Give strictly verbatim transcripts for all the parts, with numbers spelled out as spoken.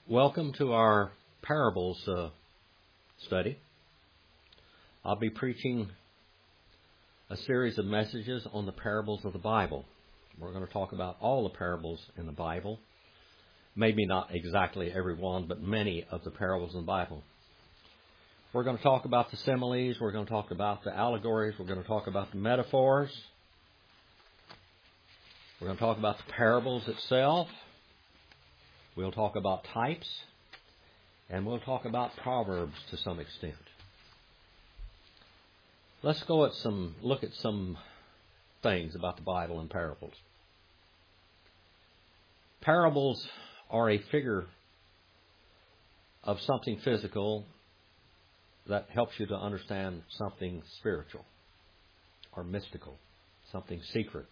Welcome to our parables uh, study. I'll be preaching a series of messages on the parables of the Bible. We're going to talk about all the parables in the Bible. Maybe not exactly every one, but many of the parables in the Bible. We're going to talk about the similes. We're going to talk about the allegories. We're going to talk about the metaphors. We're going to talk about the parables itself. We'll talk about types, and we'll talk about proverbs to some extent. Let's go at some look at some things about the Bible and parables. Parables are a figure of something physical that helps you to understand something spiritual or mystical, something secret.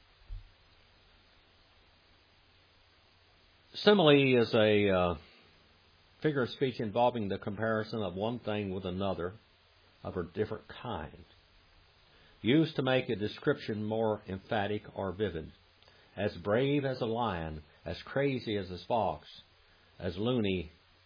Simile is a uh, figure of speech involving the comparison of one thing with another of a different kind, used to make a description more emphatic or vivid. As brave as a lion, as crazy as a fox, as loony,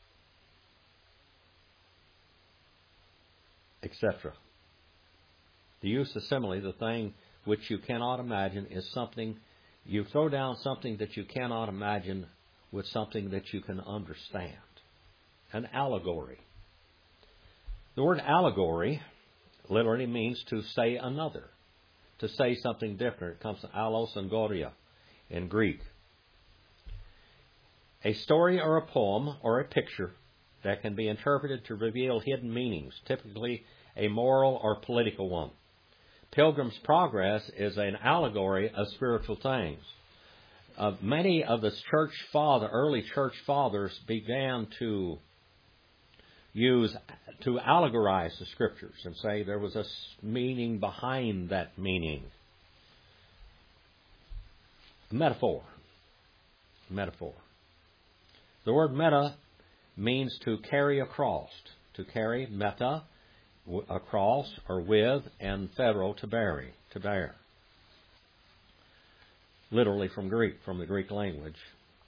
et cetera. The use of simile, the thing which you cannot imagine, is something, you throw down something that you cannot imagine with something that you can understand. An allegory. The word allegory literally means to say another, to say something different. It comes from allos and goria in Greek. A story or a poem or a picture that can be interpreted to reveal hidden meanings, typically a moral or political one. Pilgrim's Progress is an allegory of spiritual things. Uh, many of the church father, early church fathers began to use, to allegorize the Scriptures and say there was a meaning behind that meaning. Metaphor. Metaphor. The word meta means to carry across, to carry, meta, across or with, and federal, to bury, to bear. Literally from Greek, from the Greek language.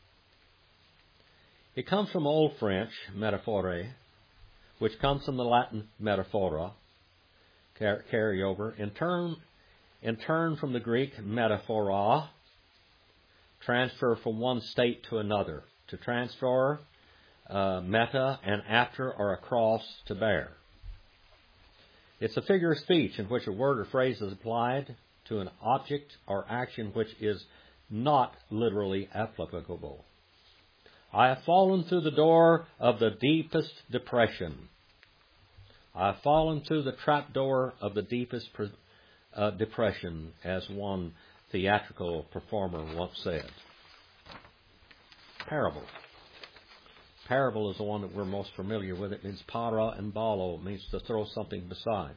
It comes from Old French, metaphore, which comes from the Latin metaphora, car- carryover, in turn, in turn from the Greek metaphora, transfer from one state to another, to transfer, uh, meta, and after or across, to bear. It's a figure of speech in which a word or phrase is applied to an object or action which is not literally applicable. I have fallen through the door of the deepest depression. I have fallen through the trap door of the deepest uh, depression, as one theatrical performer once said. Parable. Parable is the one that we're most familiar with. It means para and balo. It means to throw something beside.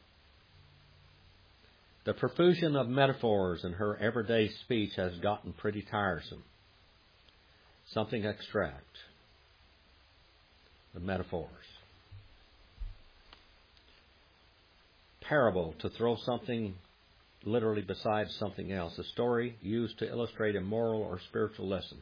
The profusion of metaphors in her everyday speech has gotten pretty tiresome. Something extract. The metaphors. Parable, to throw something literally beside something else. A story used to illustrate a moral or spiritual lesson.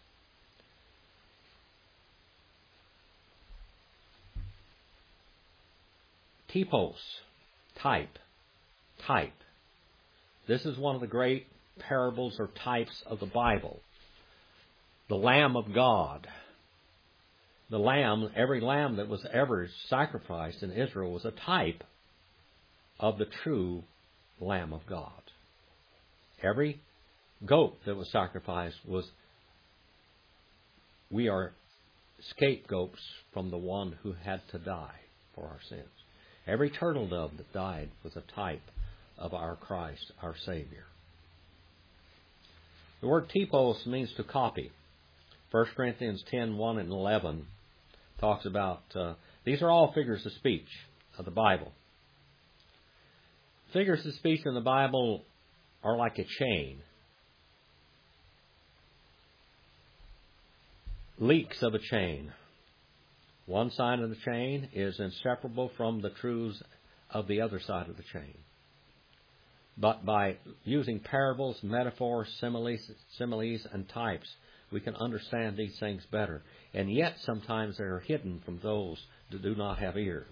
Typos, type, type. This is one of the great parables or types of the Bible. The Lamb of God. The lamb, every lamb that was ever sacrificed in Israel was a type of the true Lamb of God. Every goat that was sacrificed was, we are scapegoats from the one who had to die for our sins. Every turtle dove that died was a type of our Christ, our Savior. The word typos means to copy. First Corinthians ten, one and eleven talks about, uh, these are all figures of speech of the Bible. Figures of speech in the Bible are like a chain. Leaks of a chain. One side of the chain is inseparable from the truths of the other side of the chain. But by using parables, metaphors, similes, similes, and types, we can understand these things better. And yet sometimes they are hidden from those that do not have ears.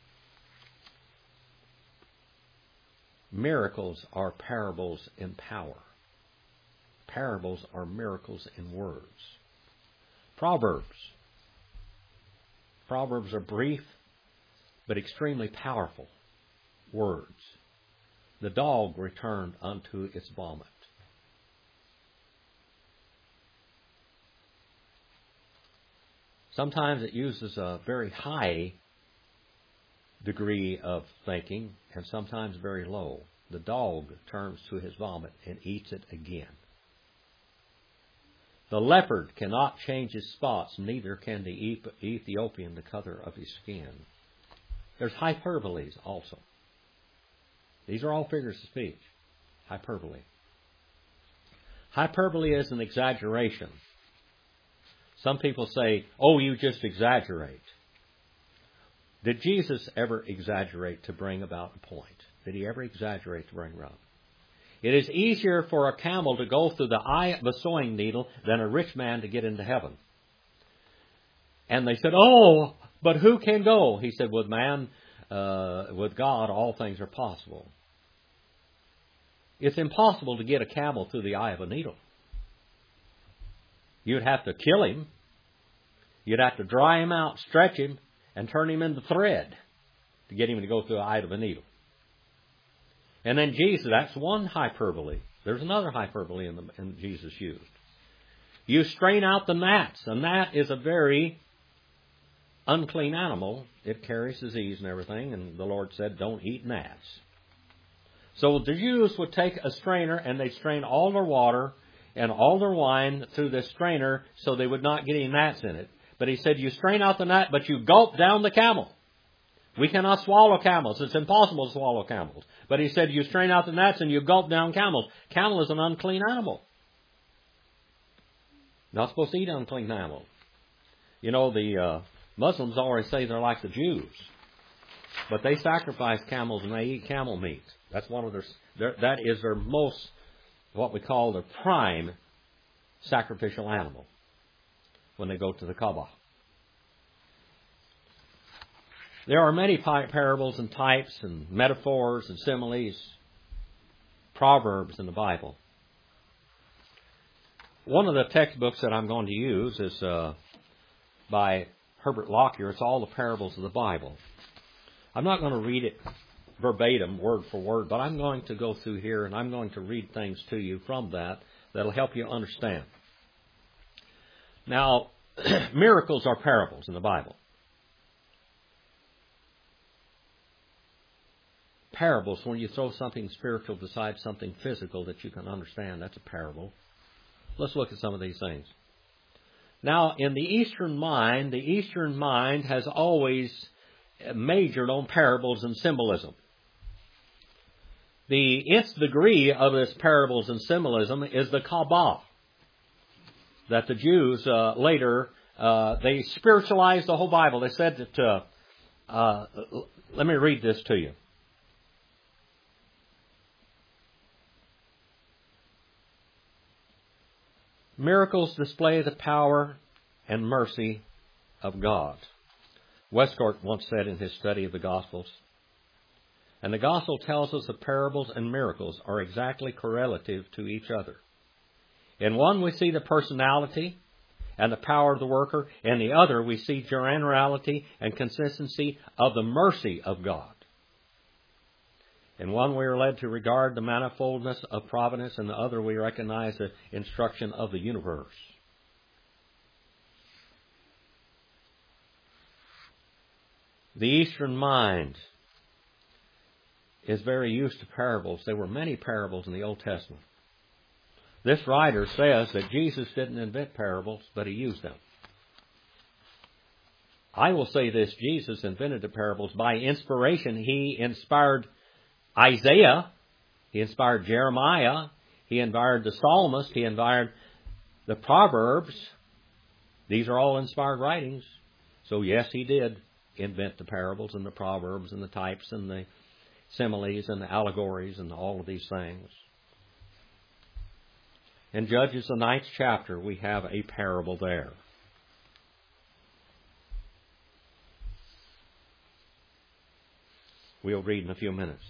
Miracles are parables in power. Parables are miracles in words. Proverbs. Proverbs are brief but extremely powerful words. The dog returned unto its vomit. Sometimes it uses a very high degree of thinking and sometimes very low. The dog turns to his vomit and eats it again. The leopard cannot change his spots, neither can the Ethiopian the color of his skin. There's hyperboles also. These are all figures of speech. Hyperbole. Hyperbole is an exaggeration. Some people say, oh, you just exaggerate. Did Jesus ever exaggerate to bring about a point? Did he ever exaggerate to bring about? It is easier for a camel to go through the eye of a sewing needle than a rich man to get into heaven. And they said, oh, but who can go? He said, with man, uh, with God, all things are possible. It's impossible to get a camel through the eye of a needle. You'd have to kill him. You'd have to dry him out, stretch him, and turn him into thread to get him to go through the eye of a needle. And then Jesus, that's one hyperbole. There's another hyperbole in, the, in Jesus used. You strain out the gnats. A gnat is a very unclean animal. It carries disease and everything, and the Lord said, don't eat gnats. So the Jews would take a strainer and they'd strain all their water and all their wine through this strainer so they would not get any gnats in it. But he said, you strain out the gnat, but you gulp down the camel. We cannot swallow camels. It's impossible to swallow camels. But he said, you strain out the gnats and you gulp down camels. Camel is an unclean animal. Not supposed to eat unclean animals. You know, the uh, Muslims always say they're like the Jews. But they sacrifice camels and they eat camel meat. That's one of their, their that is their most, what we call their prime sacrificial animal when they go to the Kaaba. There are many parables and types and metaphors and similes, proverbs in the Bible. One of the textbooks that I'm going to use is uh, by Herbert Lockyer. It's all the parables of the Bible. I'm not going to read it verbatim, word for word, but I'm going to go through here and I'm going to read things to you from that that'll help you understand. Now, miracles are parables in the Bible. Parables, when you throw something spiritual beside something physical that you can understand, that's a parable. Let's look at some of these things. Now, in the Eastern mind, the Eastern mind has always majored on parables and symbolism. The nth degree of this parables and symbolism is the Kabbah, that the Jews uh, later, uh, they spiritualized the whole Bible. They said that, uh, uh, let me read this to you. Miracles display the power and mercy of God. Westcott once said in his study of the Gospels, and the Gospel tells us that parables and miracles are exactly correlative to each other. In one we see the personality and the power of the worker. In the other we see generality and consistency of the mercy of God. In one we are led to regard the manifoldness of providence. In the other we recognize the instruction of the universe. The Eastern mind is very used to parables. There were many parables in the Old Testament. This writer says that Jesus didn't invent parables, but he used them. I will say this, Jesus invented the parables by inspiration. He inspired Isaiah, he inspired Jeremiah, he inspired the psalmist, he inspired the Proverbs. These are all inspired writings. So yes, he did invent the parables and the proverbs and the types and the similes and the allegories and all of these things. In Judges, the ninth chapter, we have a parable there. We'll read in a few minutes.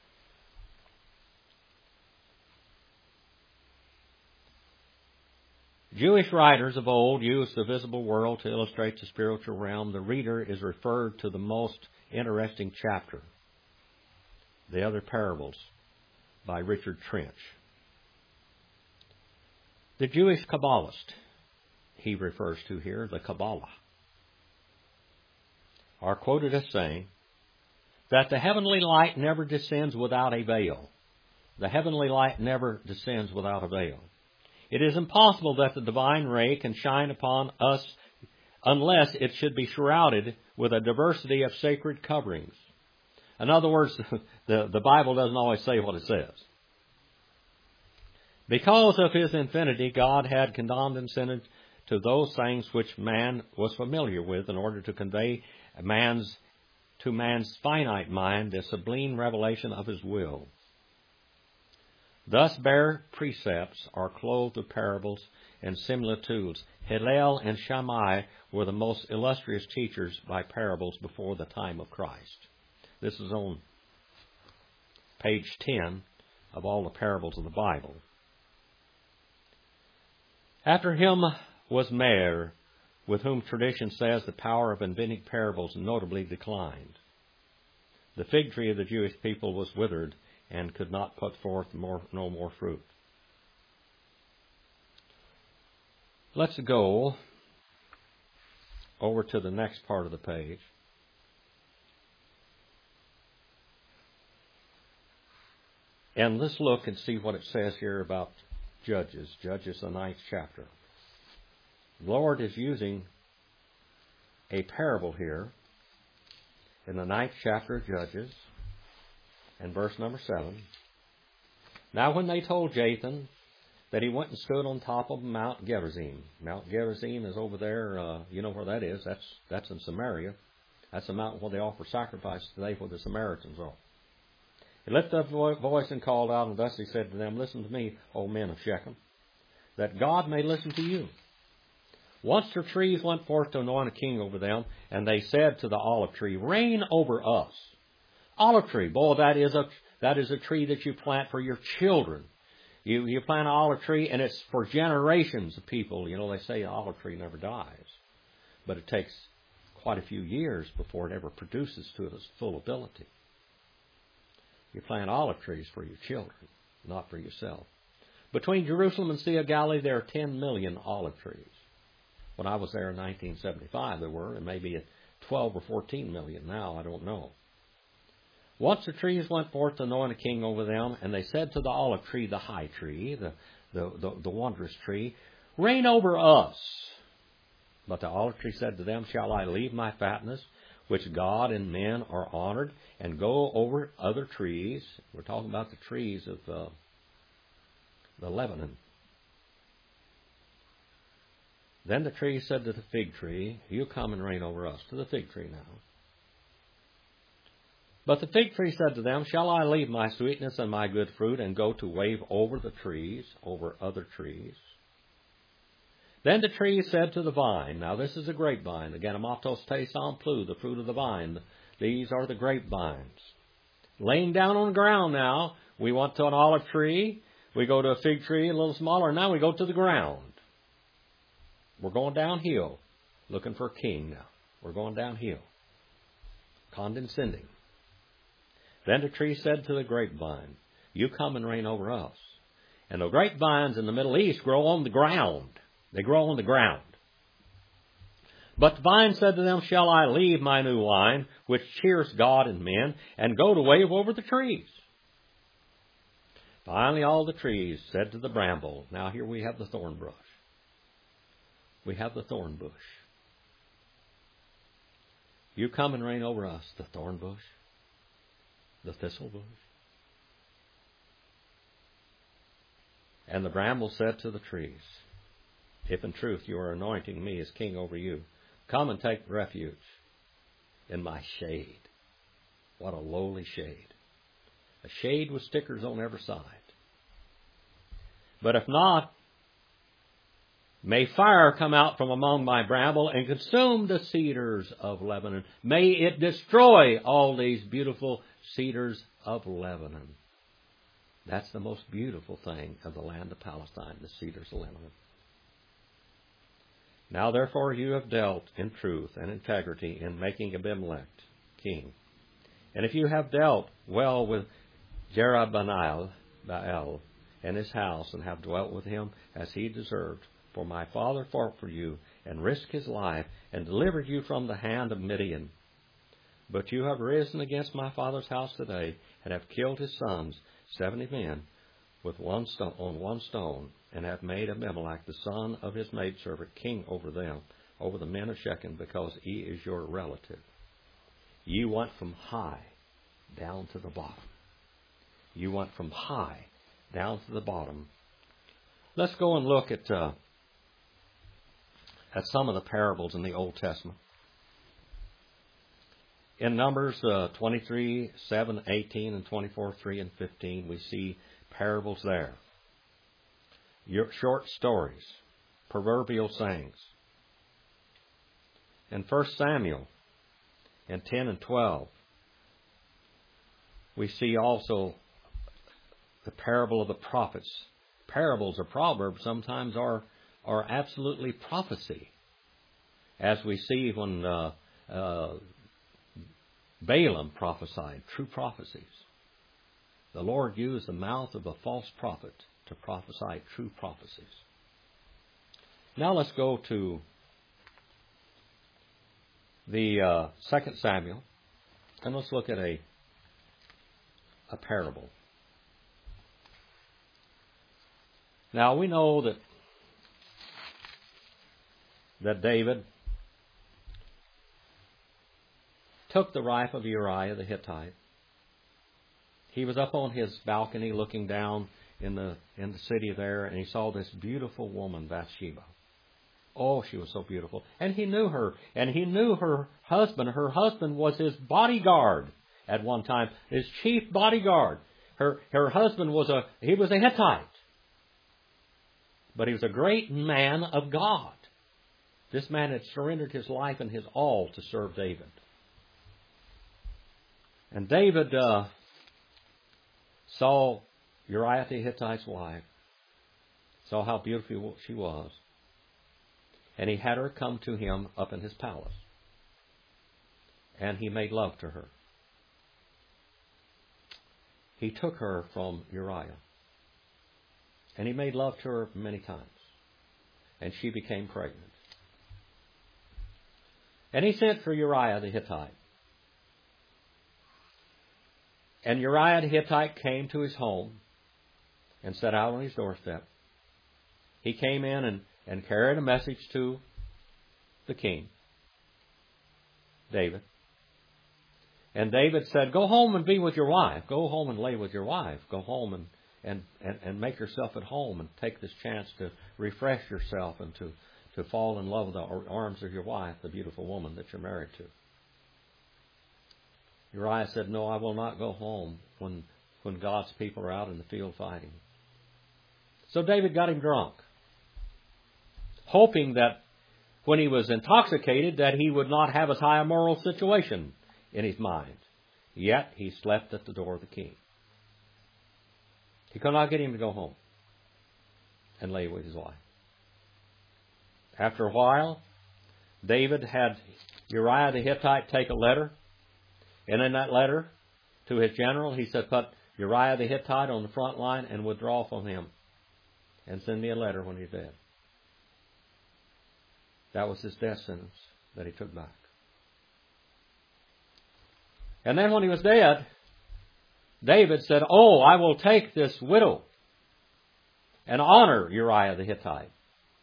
Jewish writers of old used the visible world to illustrate the spiritual realm. The reader is referred to the most interesting chapter, The Other Parables, by Richard Trench. The Jewish Kabbalist, he refers to here, the Kabbalah, are quoted as saying that the heavenly light never descends without a veil. The heavenly light never descends without a veil. It is impossible that the divine ray can shine upon us unless it should be shrouded with a diversity of sacred coverings. In other words, the, the Bible doesn't always say what it says. Because of His infinity, God had condescended to those things which man was familiar with in order to convey man's to man's finite mind the sublime revelation of His will. Thus bare precepts are clothed with parables and similitudes. Hillel and Shammai were the most illustrious teachers by parables before the time of Christ. This is on page ten of all the parables of the Bible. After him was Meir, with whom tradition says the power of inventing parables notably declined. The fig tree of the Jewish people was withered and could not put forth more, no more fruit. Let's go over to the next part of the page. And let's look and see what it says here about Judges. Judges, the ninth chapter. The Lord is using a parable here in the ninth chapter of Judges, and verse number seven. Now when they told Jathan that he went and stood on top of Mount Gerizim. Mount Gerizim is over there, uh, you know where that is. That's that's in Samaria. That's the mountain where they offer sacrifices today, where the Samaritans are. He lifted up a voice and called out, and thus he said to them, Listen to me, O men of Shechem, that God may listen to you. Once their trees went forth to anoint a king over them, and they said to the olive tree, Reign over us. Olive tree, boy, that is a that is a tree that you plant for your children. You you plant an olive tree, and it's for generations of people. You know, they say an olive tree never dies, but it takes quite a few years before it ever produces to its full ability. You plant olive trees for your children, not for yourself. Between Jerusalem and Sea of Galilee, there are ten million olive trees. When I was there in nineteen seventy-five, there were, and maybe at twelve or fourteen million now, I don't know. Once the trees went forth to anoint a king over them, and they said to the olive tree, the high tree, the, the, the, the wondrous tree, Reign over us. But the olive tree said to them, Shall I leave my fatness, which God and men are honored, and go over other trees? We're talking about the trees of uh, the Lebanon. Then the tree said to the fig tree, You come and reign over us. To the fig tree now. But the fig tree said to them, Shall I leave my sweetness and my good fruit and go to wave over the trees, over other trees? Then the tree said to the vine, now this is a grapevine, the Ganamatos te samplu, the fruit of the vine. These are the grapevines. Laying down on the ground now, we went to an olive tree, we go to a fig tree, a little smaller, now we go to the ground. We're going downhill, looking for a king now. We're going downhill, condescending. Then the tree said to the grapevine, You come and reign over us. And the grapevines in the Middle East grow on the ground. They grow on the ground. But the vine said to them, Shall I leave my new wine, which cheers God and men, and go to wave over the trees? Finally all the trees said to the bramble, now here we have the thorn bush. We have the thorn bush. You come and reign over us, the thorn bush, the thistle bush. And the bramble said to the trees, If in truth you are anointing me as king over you, come and take refuge in my shade. What a lowly shade. A shade with stickers on every side. But if not, May fire come out from among my bramble and consume the cedars of Lebanon. May it destroy all these beautiful cedars of Lebanon. That's the most beautiful thing of the land of Palestine, the cedars of Lebanon. Now therefore you have dealt in truth and integrity in making Abimelech king. And if you have dealt well with Jerubbaal Baal and his house, and have dwelt with him as he deserved, for my father fought for you, and risked his life, and delivered you from the hand of Midian. But you have risen against my father's house today, and have killed his sons, seventy men, with one stone, on one stone, and have made Abimelech, the son of his maidservant, king over them, over the men of Shechem, because he is your relative. You went from high down to the bottom. You went from high down to the bottom. Let's go and look at uh, at some of the parables in the Old Testament. In Numbers uh, twenty-three, seven, eighteen, and twenty-four, three, and fifteen, we see parables there. Your short stories, proverbial sayings. In First Samuel, in ten and twelve, we see also the parable of the prophets. Parables or proverbs sometimes are are absolutely prophecy, as we see when uh, uh, Balaam prophesied, true prophecies. The Lord used the mouth of a false prophet to prophesy true prophecies. Now let's go to the uh, Second Samuel, and let's look at a a parable. Now we know that that David took the wife of Uriah the Hittite. He was up on his balcony looking down in the in the city there, and he saw this beautiful woman, Bathsheba. Oh, she was so beautiful. And he knew her, and he knew her husband. Her husband was his bodyguard at one time, his chief bodyguard. Her her husband was a he was a Hittite. But he was a great man of God. This man had surrendered his life and his all to serve David. And David uh, saw Uriah the Hittite's wife, saw how beautiful she was, and he had her come to him up in his palace. And he made love to her. He took her from Uriah. And he made love to her many times. And she became pregnant. And he sent for Uriah the Hittite. And Uriah the Hittite came to his home and sat out on his doorstep. He came in and, and carried a message to the king, David. And David said, go home and be with your wife. Go home and lay with your wife. Go home and And, and, and make yourself at home and take this chance to refresh yourself and to, to fall in love with the arms of your wife, the beautiful woman that you're married to. Uriah said, no, I will not go home when, when God's people are out in the field fighting. So David got him drunk, hoping that when he was intoxicated that he would not have as high a moral situation in his mind. Yet he slept at the door of the king. He could not get him to go home and lay with his wife. After a while, David had Uriah the Hittite take a letter, and in that letter to his general, he said, put Uriah the Hittite on the front line and withdraw from him, and send me a letter when he's dead. That was his death sentence that he took back. And then when he was dead, David said, oh, I will take this widow and honor Uriah the Hittite.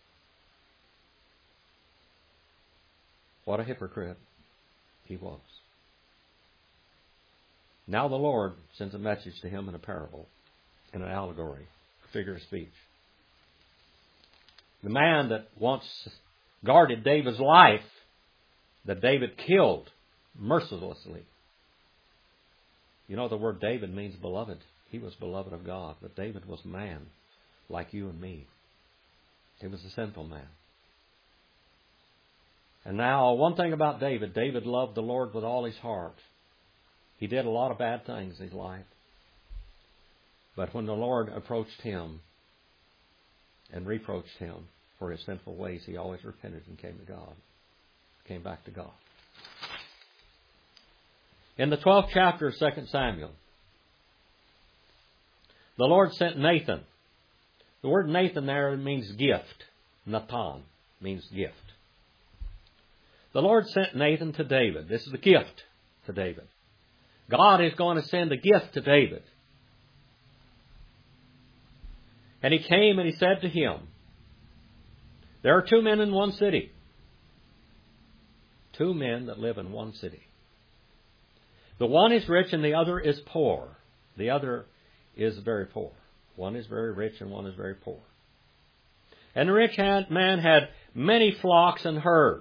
What a hypocrite he was. Now the Lord sends a message to him in a parable, in an allegory, a figure of speech. The man that once guarded David's life, that David killed mercilessly. You know, the word David means beloved. He was beloved of God, but David was man, like you and me. He was a sinful man. And now, one thing about David, David loved the Lord with all his heart. He did a lot of bad things in his life. But when the Lord approached him and reproached him for his sinful ways, he always repented and came to God. Came back to God. In the twelfth chapter of Second Samuel, the Lord sent Nathan. The word Nathan there means gift. Nathan means gift. The Lord sent Nathan to David. This is a gift to David. God is going to send a gift to David. And he came and he said to him, there are two men in one city. Two men that live in one city. The one is rich and the other is poor. The other is very poor. One is very rich and one is very poor. And the rich man had many flocks and herds.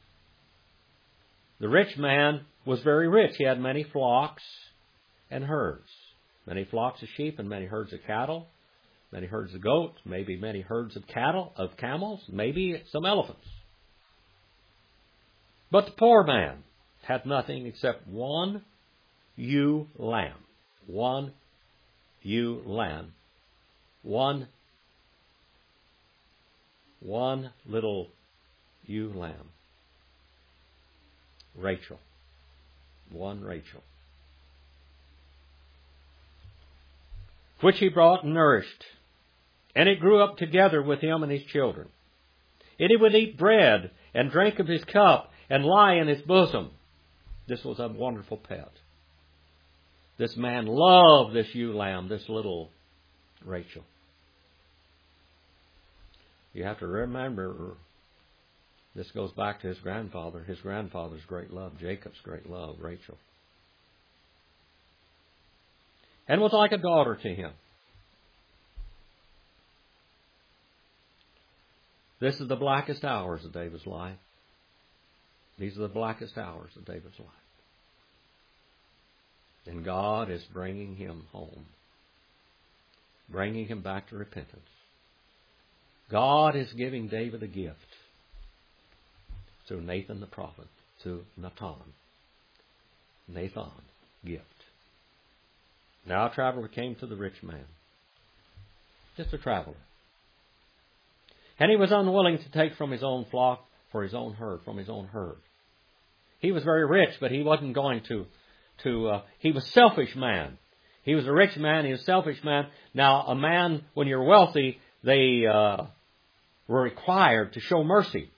The rich man was very rich. He had many flocks and herds. Many flocks of sheep and many herds of cattle. Many herds of goats. Maybe many herds of cattle, of camels. Maybe some elephants. But the poor man had nothing except one ewe lamb. One ewe lamb. One, one little ewe lamb. Rachel. One Rachel. Which he brought and nourished. And it grew up together with him and his children. And he would eat bread and drink of his cup and lie in his bosom. This was a wonderful pet. This man loved this ewe lamb, this little Rachel. You have to remember, this goes back to his grandfather, his grandfather's great love, Jacob's great love, Rachel. And was like a daughter to him. This is the blackest hours of David's life. These are the blackest hours of David's life. And God is bringing him home. Bringing him back to repentance. God is giving David a gift. Through Nathan the prophet. Through Nathan. Nathan, gift. Now a traveler came to the rich man. Just a traveler. And he was unwilling to take from his own flock for his own herd, from his own herd. He was very rich, but he wasn't going to, to uh, he was a selfish man. He was a rich man, he was a selfish man. Now, a man, when you're wealthy, they uh, were required to show mercy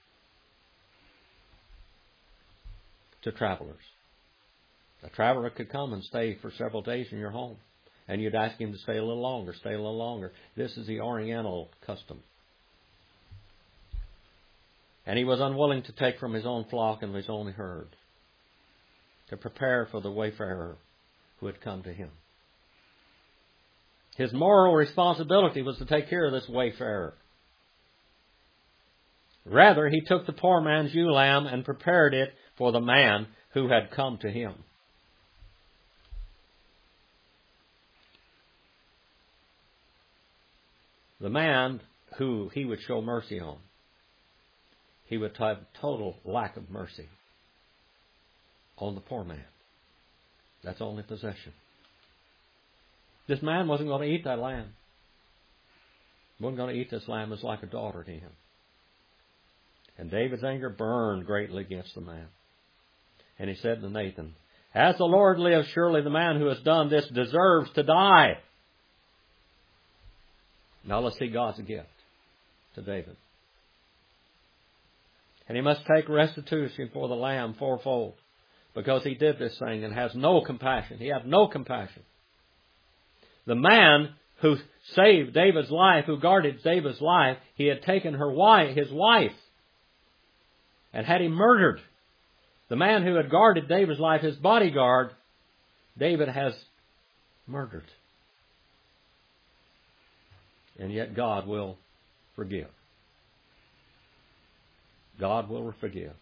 to travelers. A traveler could come and stay for several days in your home. And you'd ask him to stay a little longer, stay a little longer. This is the Oriental custom. And he was unwilling to take from his own flock and his own herd to prepare for the wayfarer who had come to him. His moral responsibility was to take care of this wayfarer. Rather, he took the poor man's ewe lamb and prepared it for the man who had come to him. The man who he would show mercy on, he would have total lack of mercy on the poor man. That's only possession. This man wasn't going to eat that lamb. He wasn't going to eat this lamb. It was like a daughter to him. And David's anger burned greatly against the man. And he said to Nathan, as the Lord lives, surely the man who has done this deserves to die. Now let's see God's gift to David. And he must take restitution for the lamb fourfold, because he did this thing and has no compassion. He had no compassion. The man who saved David's life, who guarded David's life, he had taken her wife, his wife, and had him murdered. The man who had guarded David's life, his bodyguard, David has murdered. And yet God will forgive. God will forgive.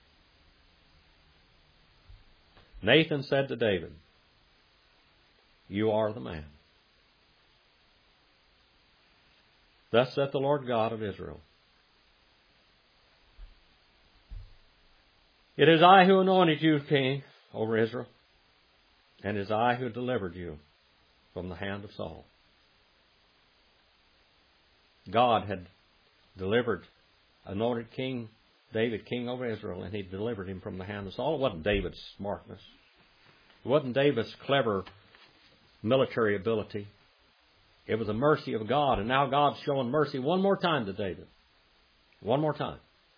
Nathan said to David, you are the man. Thus saith the Lord God of Israel, It is I who anointed you king over Israel, and it is I who delivered you from the hand of Saul. God had delivered, anointed King David king over Israel, and he delivered him from the hand of Saul. It wasn't David's smartness. It wasn't David's clever military ability. It was the mercy of God, and now God's showing mercy one more time to David. One more time.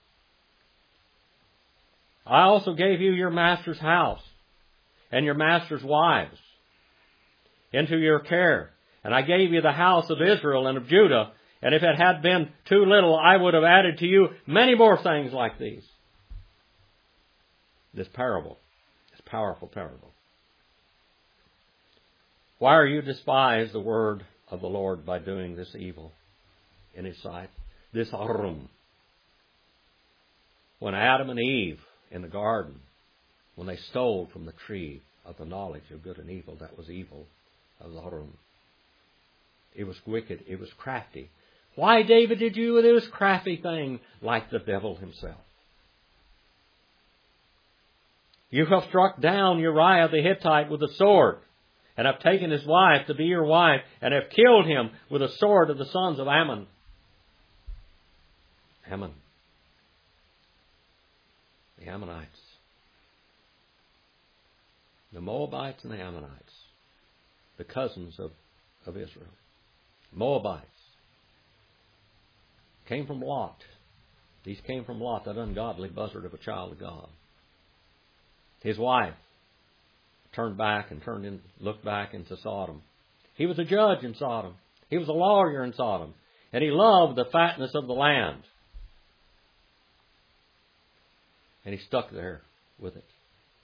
I also gave you your master's house and your master's wives into your care. And I gave you the house of Israel and of Judah. And if it had been too little, I would have added to you many more things like these. This parable, this powerful parable. Why are you despised the word of the Lord by doing this evil in His sight? This arum. When Adam and Eve in the garden, when they stole from the tree of the knowledge of good and evil, that was evil of the arum. It was wicked. It was crafty. Why, David, did you do this crafty thing like the devil himself? You have struck down Uriah the Hittite with a sword, and have taken his wife to be your wife, and have killed him with a sword of the sons of Ammon. Ammon. The Ammonites. The Moabites and the Ammonites. The cousins of, of Israel. Moabites. Came from Lot. These came from Lot, that ungodly buzzard of a child of God. His wife turned back and turned in, looked back into Sodom. He was a judge in Sodom. He was a lawyer in Sodom. And he loved the fatness of the land. And he stuck there with it.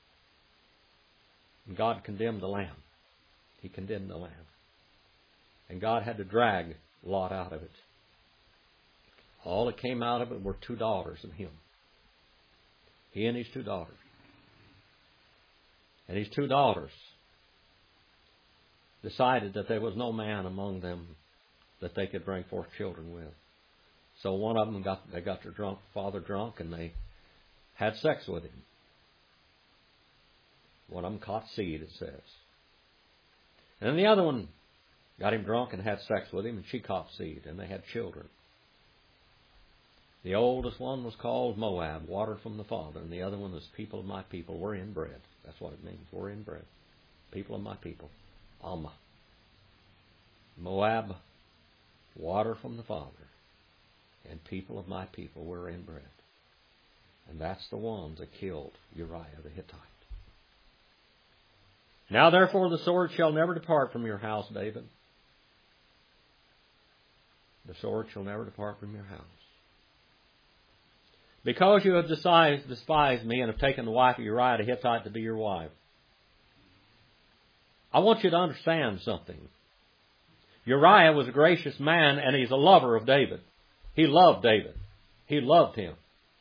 And God condemned the land. He condemned the land. And God had to drag Lot out of it. All that came out of it were two daughters and him. He and his two daughters. And his two daughters decided that there was no man among them that they could bring forth children with. So one of them got they got their drunk father drunk, and they had sex with him. One of them caught seed, it says. And then the other one got him drunk and had sex with him, and she caught seed, and they had children. The oldest one was called Moab, water from the father, and the other one was people of my people, we're inbred. That's what it means, we're inbred. People of my people, Alma. Moab, water from the father, and people of my people, we're inbred. And that's the ones that killed Uriah the Hittite. Now therefore the sword shall never depart from your house, David. The sword shall never depart from your house. Because you have despised, despised me and have taken the wife of Uriah the Hittite to be your wife. I want you to understand something. Uriah was a gracious man, and he's a lover of David. He loved David. He loved him.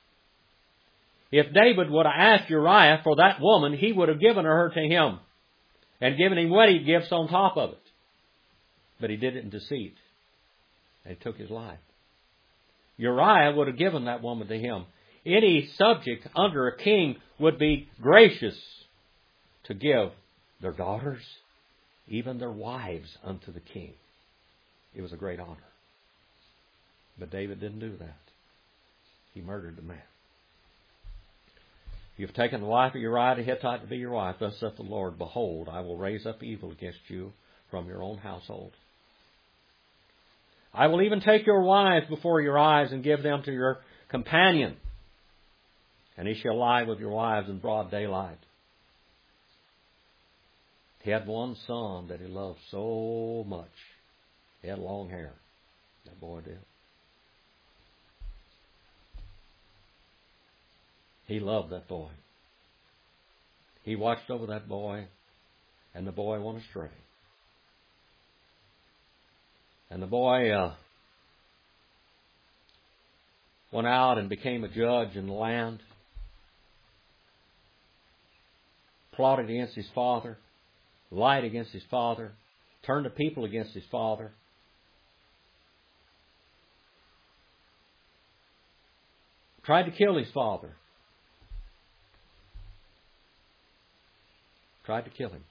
If David would have asked Uriah for that woman, he would have given her to him and given him wedding gifts on top of it. But he did it in deceit, and he took his life. Uriah would have given that woman to him. Any subject under a king would be gracious to give their daughters, even their wives, unto the king. It was a great honor. But David didn't do that. He murdered the man. You've taken the wife of Uriah the Hittite to be your wife. Thus saith the Lord, behold, I will raise up evil against you from your own household. I will even take your wives before your eyes and give them to your companion, and he shall lie with your wives in broad daylight. He had one son that he loved so much. He had long hair. That boy did. He loved that boy. He watched over that boy, and the boy went astray. And the boy uh, went out and became a judge in the land, plotted against his father, lied against his father, turned the people against his father. Tried to kill his father. tried to kill him.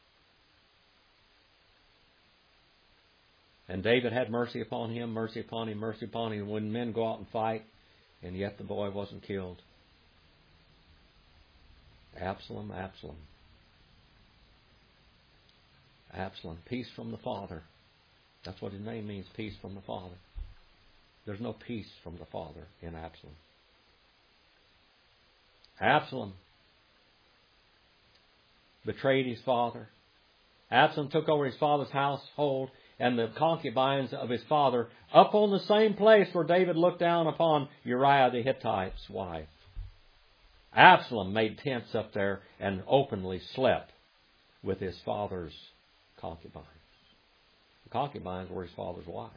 And David had mercy upon him, mercy upon him, mercy upon him. When men go out and fight, and yet the boy wasn't killed. Absalom, Absalom. Absalom, peace from the Father. That's what his name means, peace from the Father. There's no peace from the Father in Absalom. Absalom betrayed his father. Absalom took over his father's household and the concubines of his father up on the same place where David looked down upon Uriah the Hittite's wife. Absalom made tents up there and openly slept with his father's concubines. The concubines were his father's wives.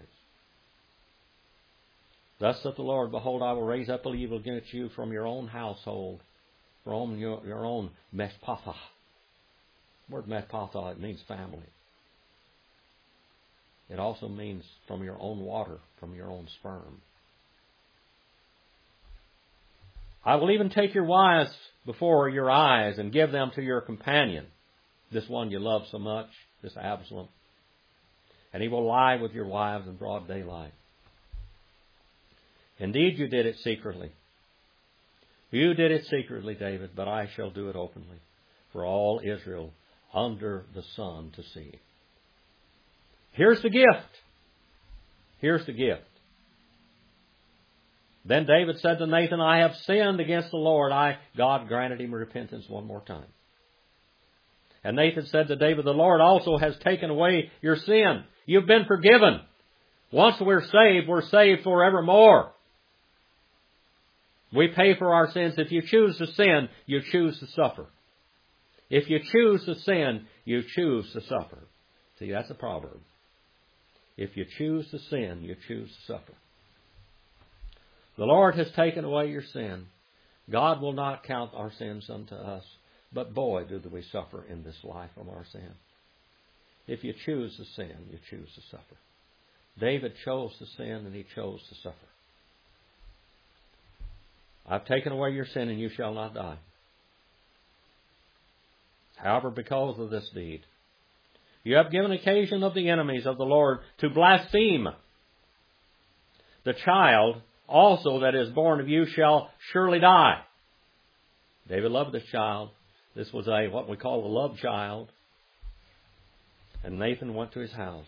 Thus saith the Lord, behold, I will raise up an evil against you from your own household, from your, your own meshpathah. The word meshpathah, it means family. It also means from your own water, from your own sperm. I will even take your wives before your eyes and give them to your companion, this one you love so much, this Absalom. And he will lie with your wives in broad daylight. Indeed, you did it secretly. You did it secretly, David, but I shall do it openly for all Israel under the sun to see. Here's the gift. Here's the gift. Then David said to Nathan, I have sinned against the Lord. I, God granted him repentance one more time. And Nathan said to David, the Lord also has taken away your sin. You've been forgiven. Once we're saved, we're saved forevermore. We pay for our sins. If you choose to sin, you choose to suffer. If you choose to sin, you choose to suffer. See, that's a proverb. If you choose to sin, you choose to suffer. The Lord has taken away your sin. God will not count our sins unto us. But boy, do we suffer in this life from our sin. If you choose to sin, you choose to suffer. David chose to sin and he chose to suffer. I've taken away your sin and you shall not die. However, because of this deed, you have given occasion of the enemies of the Lord to blaspheme. The child also that is born of you shall surely die. David loved this child. This was a what we call a love child. And Nathan went to his house.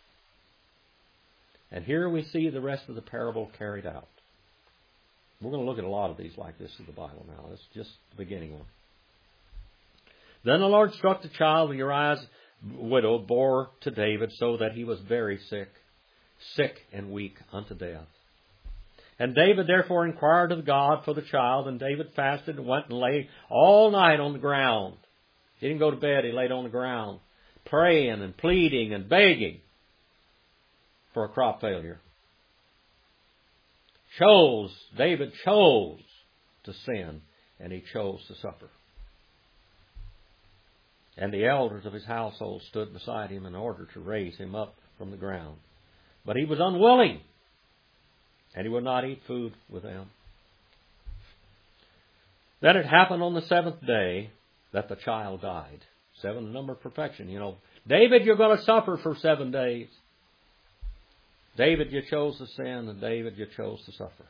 And here we see the rest of the parable carried out. We're going to look at a lot of these like this in the Bible now. This is just the beginning one. Then the Lord struck the child, and Uriah's widow bore to David, so that he was very sick, sick and weak unto death. And David therefore inquired of God for the child, and David fasted and went and lay all night on the ground. He didn't go to bed, he laid on the ground, praying and pleading and begging for a crop failure. Chose, David chose to sin, and he chose to suffer. And the elders of his household stood beside him in order to raise him up from the ground. But he was unwilling, and he would not eat food with them. Then it happened on the seventh day that the child died. Seven, the number of perfection. You know, David, you're going to suffer for seven days. David, you chose to sin, and David, you chose to suffer.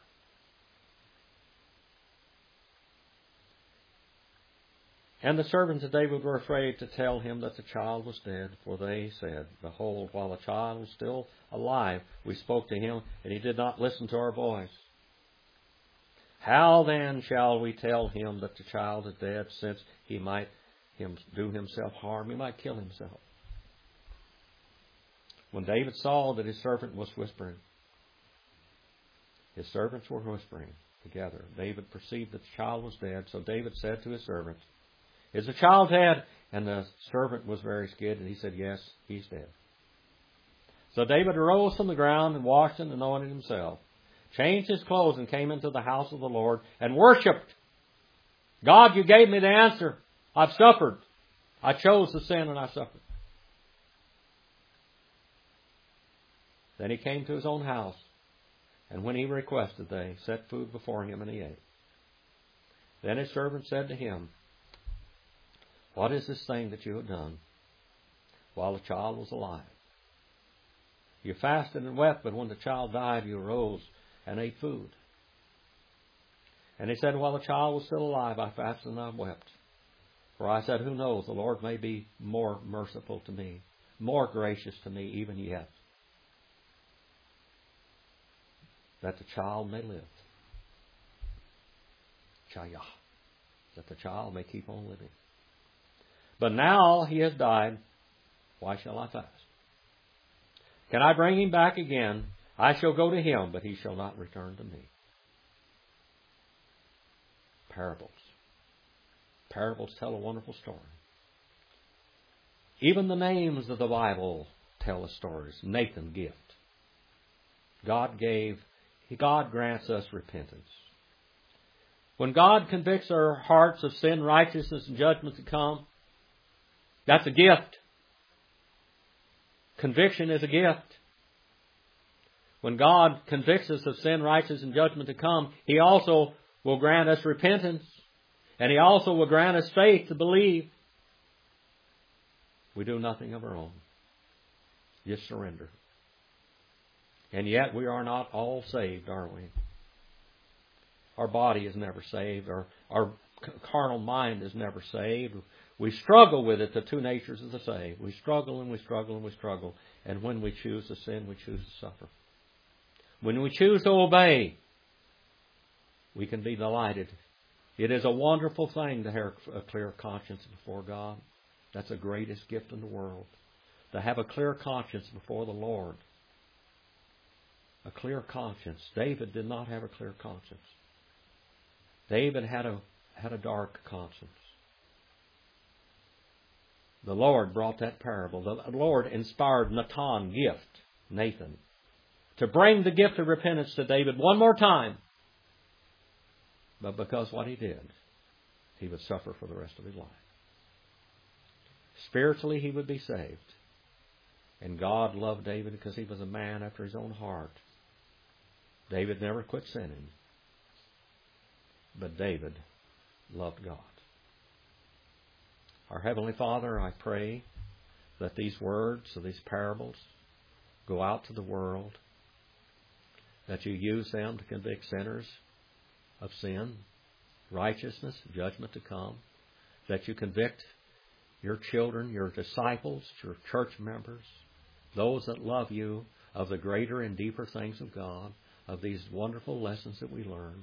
And the servants of David were afraid to tell him that the child was dead, for they said, behold, while the child was still alive, we spoke to him, and he did not listen to our voice. How then shall we tell him that the child is dead, since he might him do himself harm? He might kill himself. When David saw that his servant was whispering, his servants were whispering together, David perceived that the child was dead. So David said to his servants, is the child dead? And the servant was very scared, and he said, yes, he's dead. So David arose from the ground and washed and anointed himself, changed his clothes, and came into the house of the Lord and worshipped. God, you gave me the answer. I've suffered. I chose to sin and I suffered. Then he came to his own house, and when he requested, they set food before him, and he ate. Then his servant said to him, What is this thing that you have done while the child was alive? You fasted and wept, but when the child died, you arose and ate food. And he said, while the child was still alive, I fasted and I wept. For I said, who knows, the Lord may be more merciful to me, more gracious to me even yet, that the child may live. Chaya. That the child may keep on living. But now he has died, why shall I fast? Can I bring him back again? I shall go to him, but he shall not return to me. Parables. Parables tell a wonderful story. Even the names of the Bible tell the stories. Nathan, gift. God gave, God grants us repentance. When God convicts our hearts of sin, righteousness, and judgment to come, that's a gift. Conviction is a gift. When God convicts us of sin, righteousness, and judgment to come, He also will grant us repentance. And He also will grant us faith to believe. We do nothing of our own. Just surrender. And yet we are not all saved, are we? Our body is never saved. Our, our carnal mind is never saved. We struggle with it, the two natures of the saved. We struggle and we struggle and we struggle. And when we choose to sin, we choose to suffer. When we choose to obey, we can be delighted. It is a wonderful thing to have a clear conscience before God. That's the greatest gift in the world. To have a clear conscience before the Lord. A clear conscience. David did not have a clear conscience. David had a had a dark conscience. The Lord brought that parable. The Lord inspired Nathan, gift, Nathan, to bring the gift of repentance to David one more time. But because what he did, he would suffer for the rest of his life. Spiritually, he would be saved. And God loved David because he was a man after his own heart. David never quit sinning. But David loved God. Our Heavenly Father, I pray that these words of these parables go out to the world, that you use them to convict sinners of sin, righteousness, judgment to come, that you convict your children, your disciples, your church members, those that love you, of the greater and deeper things of God, of these wonderful lessons that we learn.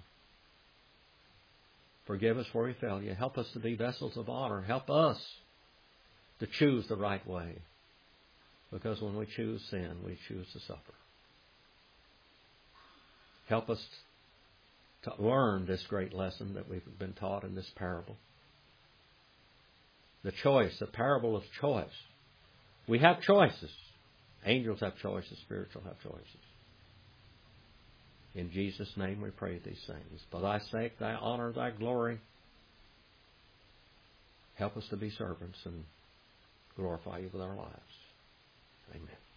Forgive us where we fail you. Help us to be vessels of honor. Help us to choose the right way. Because when we choose sin, we choose to suffer. Help us to learn this great lesson that we've been taught in this parable. The choice, the parable of choice. We have choices. Angels have choices. Spiritual have choices. In Jesus' name we pray these things. For thy sake, thy honor, thy glory. Help us to be servants and glorify you with our lives. Amen.